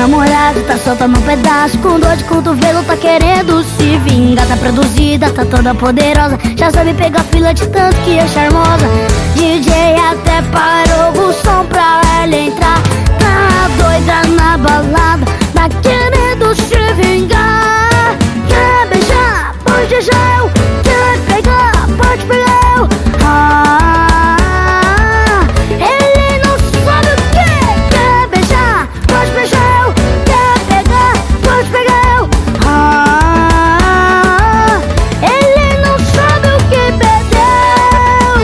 namorado tá solta no pedaço, com dor de cotovelo tá querendo se vingar. Tá produzida, tá toda poderosa, já sabe pegar fila de tanto que é charmosa. DJ até parou o som pra ela entrar. Tá doida na balada, tá querendo se vingar. Quer beijar? Pode beijar eu. Quer pegar? Pode pegar eu. Ele não sabe o que quer beijar. Pode beijar eu. Quer pegar? Pode pegar eu. Ele não sabe o que perdeu.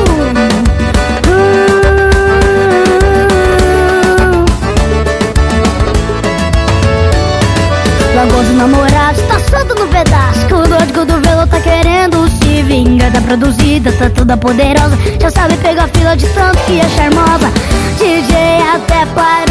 Largou os namorados, tá solto no pedaço, com dor de cotovelo tá querendo se vingar. Tá produzida, tá toda poderosa, já sabe pegar fila de tanto que é charmosa. DJ até parou